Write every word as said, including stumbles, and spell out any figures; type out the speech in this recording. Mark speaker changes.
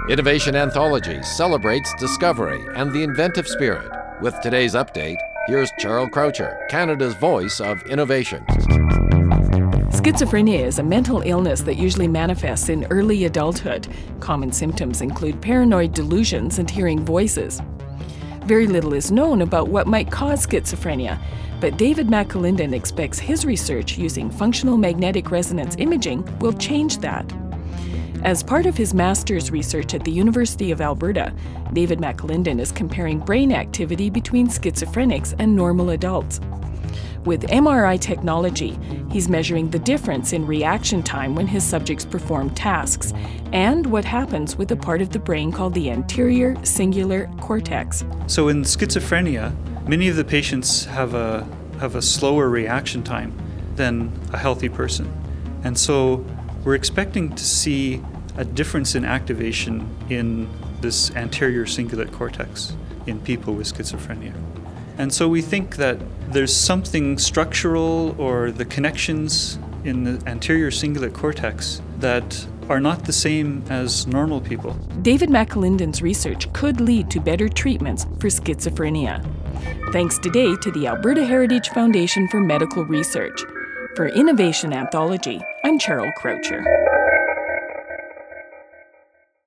Speaker 1: Innovation Anthology celebrates discovery and the inventive spirit. With today's update, here's Cheryl Croucher, Canada's voice of innovation.
Speaker 2: Schizophrenia is a mental illness that usually manifests in early adulthood. Common symptoms include paranoid delusions and hearing voices. Very little is known about what might cause schizophrenia, but David McAlinden expects his research using functional magnetic resonance imaging will change that. As part of his master's research at the University of Alberta, David McAlinden is comparing brain activity between schizophrenics and normal adults. With M R I technology, he's measuring the difference in reaction time when his subjects perform tasks, and what happens with a part of the brain called the anterior cingulate cortex.
Speaker 3: So in schizophrenia, many of the patients have a have a slower reaction time than a healthy person. And so we're expecting to see a difference in activation in this anterior cingulate cortex in people with schizophrenia. And so we think that there's something structural or the connections in the anterior cingulate cortex that are not the same as normal people.
Speaker 2: David McAlinden's research could lead to better treatments for schizophrenia. Thanks today to the Alberta Heritage Foundation for Medical Research. For Innovation Anthology, I'm Cheryl Croucher.